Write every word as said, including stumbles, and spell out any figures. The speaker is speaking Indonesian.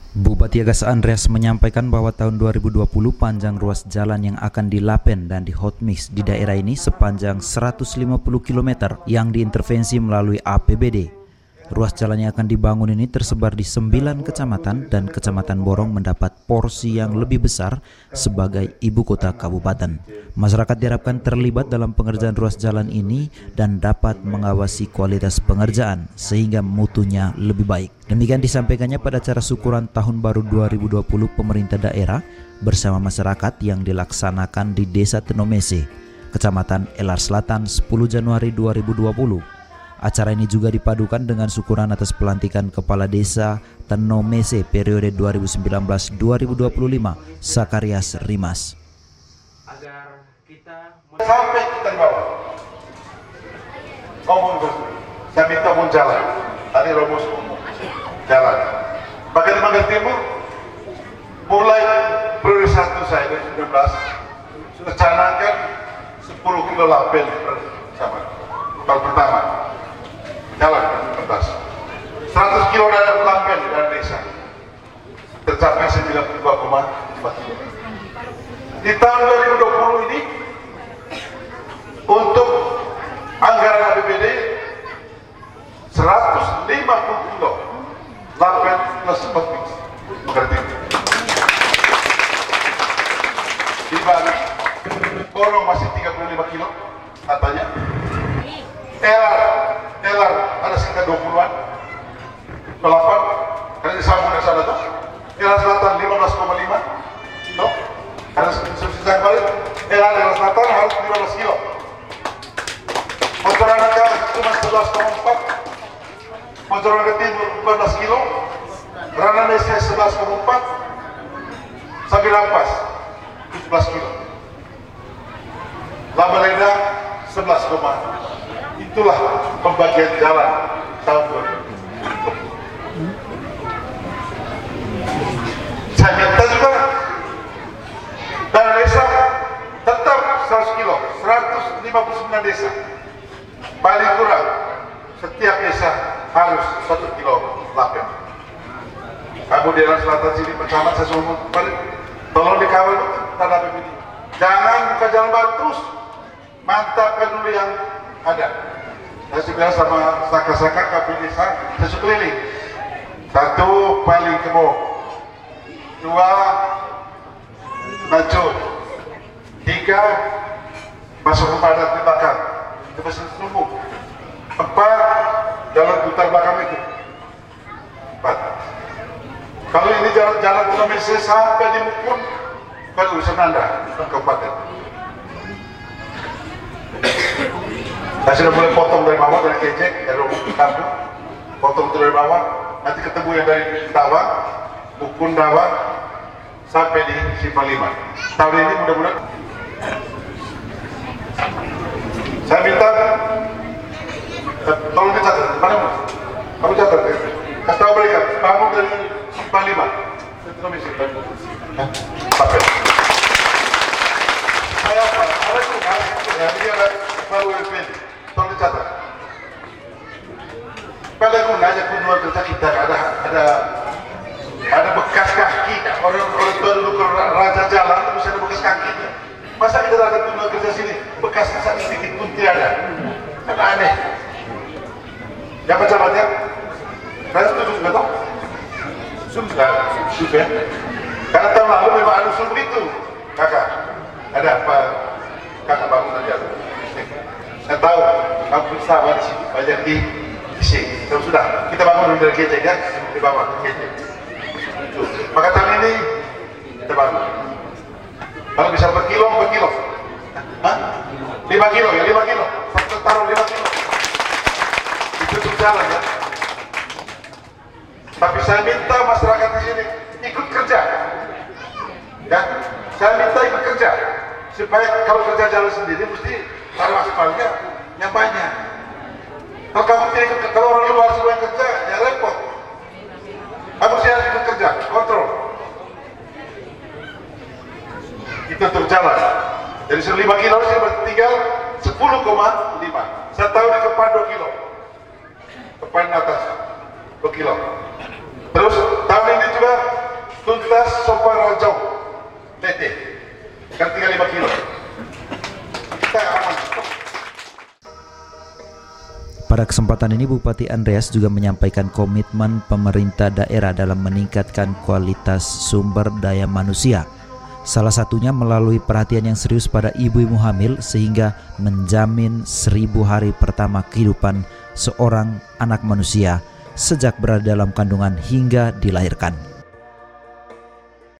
Bupati Agas Andreas menyampaikan bahwa tahun dua ribu dua puluh panjang ruas jalan yang akan dilapen dan dihotmix di daerah ini sepanjang seratus lima puluh kilometer yang diintervensi melalui A P B D. Ruas jalan yang akan dibangun ini tersebar di sembilan kecamatan dan Kecamatan Borong mendapat porsi yang lebih besar sebagai ibu kota kabupaten. Masyarakat diharapkan terlibat dalam pengerjaan ruas jalan ini dan dapat mengawasi kualitas pengerjaan sehingga mutunya lebih baik. Demikian disampaikannya pada acara syukuran Tahun Baru dua ribu dua puluh pemerintah daerah bersama masyarakat yang dilaksanakan di Desa Tenomese, Kecamatan Elar Selatan sepuluh Januari dua ribu dua puluh. Acara ini juga dipadukan dengan syukuran atas pelantikan Kepala Desa Tenomese periode dua ribu sembilan belas sampai dua ribu dua puluh lima, Sakarias Rimas. Agar kita sampai kita bawah, ngomong saya minta mau jalan, tadi rumus jalan. Bagian Mangga Timur, mulai periode satu saya dari sembilan belas, sudah canangkan sepuluh kilo lapel per zaman. Tahun pertama, jalan kertas, seratus kilo dari lapel dan desa, tercapai sembilan puluh dua koma empat kilo. Di tahun dua ribu dua puluh ini, untuk anggaran A P B D seratus lima puluh kilo lapel plus hotmix berarti di Bali Borong masih tiga puluh lima kilo katanya, Elar Elar ada sekitar dua puluhan delapan karena disambung dari sana tuh. Elar Selatan lima belas koma lima kilo karena subsidi saya balik. Elar Elar Selatan harus lima belas kilo. Mojoraga cuma sebelas koma empat, Mojoraga Timur empat belas kilo, Rananese sebelas koma empat, Sabi Rampas tujuh belas kilo, Lambaleda sebelas koma. Itulah pembagian jalan tahun dua ribu. Saya minta juga dana desa tetap seratus kilo, seratus lima puluh sembilan desa. Paling kurang setiap desa harus satu kilo lapel. Kamu di daerah selatan sini bersama saya semua balik, tolong dikawal tanah A P B D. Jangan buka jalan baru terus, mantapkan dulu yang ada. Saya sudah sama saka-saka K P desa saya keliling. Satu paling kebo, dua Najo, tiga masuk ke padat dibakar. Kebesaran Selumbu, empat jalan putar belakang itu, empat. Kalau ini jalan-jalan Tenomese sampai di Mukun, baru Senanda, kabupaten. Saya sudah mulai potong dari bawah, dari Kejek, dari Rumah Kampung, potong dari bawah, nanti ketemu yang dari Tawa, Mukun Dawa, sampai di Simpang Lima. Tahun ini mudah-mudahan. Saya minta, tolong dicatat, mana mas? Kamu catat, kasih tahu mereka, bangun dari Simpang Lima, Tenomese, pakai. Saya apa? Ada juga, ya ini ada baru W P, tolong dicatat. Pada gunanya kunjungan kerja kita ada ada ada bekas kaki, orang orang tua dulu ke raja jalan itu bisa ada bekas kakinya. Masa kita datang kunjungan kerja sini bekas kesan sedikit pun tidak ada, kan aneh. Yang pejabatnya, saya setuju juga toh, sudah, sudah. Karena tahun lalu memang ada usul begitu, kakak. Ada apa? Kakak bangun aja. Saya tahu, kamu bersama di sini, banyak di sini. Terus sudah, kita bangun dulu dari Kejek ya, di bawah Kejek. Maka tahun ini kita bangun. Kalau bisa per kilo, per kilo. Hah? lima kilo ya, lima kilo. Satu taruh lima kilo. Itu untuk jalan ya. Tapi saya minta masyarakat di sini ikut kerja. Ya, saya minta ikut kerja. Supaya kalau kerja jalan sendiri mesti taruh aspalnya yang banyak. Kalau kamu tidak ikut, kalau orang luar semua yang kerja, ya repot. Kamu harus ikut kerja, kontrol. Itu terjalan. Dari lima kilo sih tinggal sepuluh koma lima. Saya tahu di Kepan dua kilo. Kepan atas dua kilo. Terus tahun ini juga belas sampai Rajau T T kan tinggal lima kilo. Kita aman. Pada kesempatan ini Bupati Andreas juga menyampaikan komitmen pemerintah daerah dalam meningkatkan kualitas sumber daya manusia. Salah satunya melalui perhatian yang serius pada ibu-ibu hamil sehingga menjamin seribu hari pertama kehidupan seorang anak manusia sejak berada dalam kandungan hingga dilahirkan.